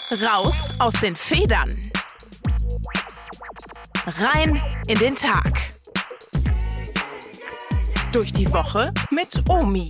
Raus aus den Federn. Rein in den Tag. Durch die Woche mit Omi.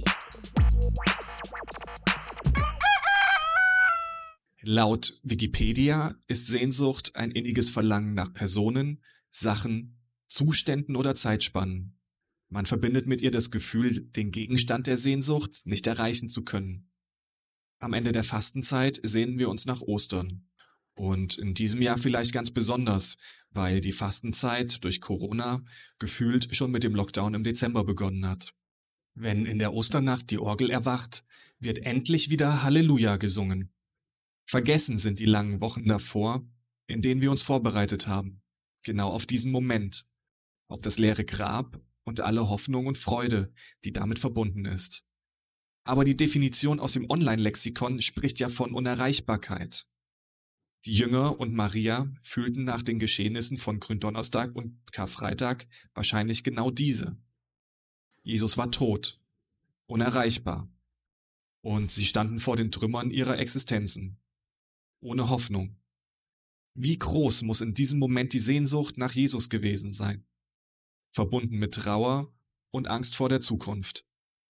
Laut Wikipedia ist Sehnsucht ein inniges Verlangen nach Personen, Sachen, Zuständen oder Zeitspannen. Man verbindet mit ihr das Gefühl, den Gegenstand der Sehnsucht nicht erreichen zu können. Am Ende der Fastenzeit sehnen wir uns nach Ostern. Und in diesem Jahr vielleicht ganz besonders, weil die Fastenzeit durch Corona gefühlt schon mit dem Lockdown im Dezember begonnen hat. Wenn in der Osternacht die Orgel erwacht, wird endlich wieder Halleluja gesungen. Vergessen sind die langen Wochen davor, in denen wir uns vorbereitet haben, genau auf diesen Moment, auf das leere Grab und alle Hoffnung und Freude, die damit verbunden ist. Aber die Definition aus dem Online-Lexikon spricht ja von Unerreichbarkeit. Die Jünger und Maria fühlten nach den Geschehnissen von Gründonnerstag und Karfreitag wahrscheinlich genau diese. Jesus war tot, unerreichbar, und sie standen vor den Trümmern ihrer Existenzen, ohne Hoffnung. Wie groß muss in diesem Moment die Sehnsucht nach Jesus gewesen sein? Verbunden mit Trauer und Angst vor der Zukunft.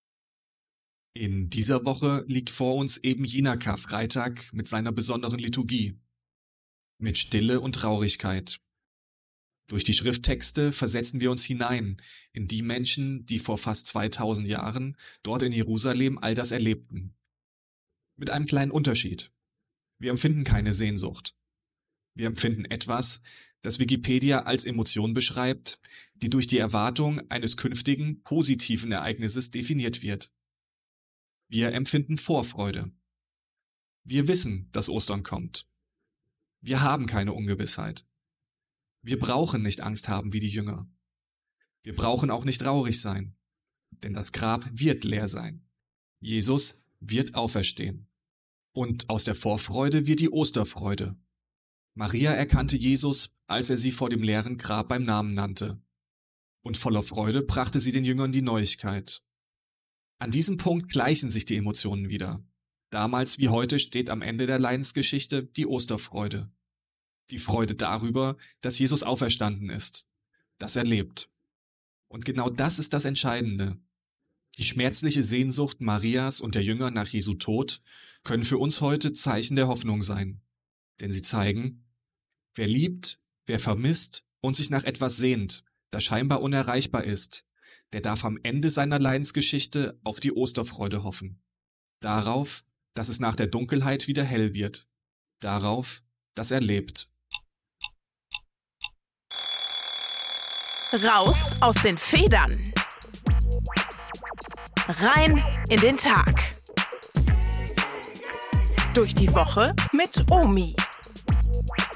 In dieser Woche liegt vor uns eben jener Karfreitag mit seiner besonderen Liturgie. Mit Stille und Traurigkeit. Durch die Schrifttexte versetzen wir uns hinein in die Menschen, die vor fast 2000 Jahren dort in Jerusalem all das erlebten. Mit einem kleinen Unterschied. Wir empfinden keine Sehnsucht. Wir empfinden etwas, das Wikipedia als Emotion beschreibt, die durch die Erwartung eines künftigen, positiven Ereignisses definiert wird. Wir empfinden Vorfreude. Wir wissen, dass Ostern kommt. Wir haben keine Ungewissheit. Wir brauchen nicht Angst haben wie die Jünger. Wir brauchen auch nicht traurig sein, denn das Grab wird leer sein. Jesus wird auferstehen. Und aus der Vorfreude wird die Osterfreude. Maria erkannte Jesus, als er sie vor dem leeren Grab beim Namen nannte. Und voller Freude brachte sie den Jüngern die Neuigkeit. An diesem Punkt gleichen sich die Emotionen wieder. Damals wie heute steht am Ende der Leidensgeschichte die Osterfreude. Die Freude darüber, dass Jesus auferstanden ist, dass er lebt. Und genau das ist das Entscheidende. Die schmerzliche Sehnsucht Marias und der Jünger nach Jesu Tod können für uns heute Zeichen der Hoffnung sein. Denn sie zeigen, wer liebt, wer vermisst und sich nach etwas sehnt, das scheinbar unerreichbar ist, der darf am Ende seiner Leidensgeschichte auf die Osterfreude hoffen. Darauf, dass es nach der Dunkelheit wieder hell wird. Darauf, dass er lebt. Raus aus den Federn. Rein in den Tag. Durch die Woche mit Omi.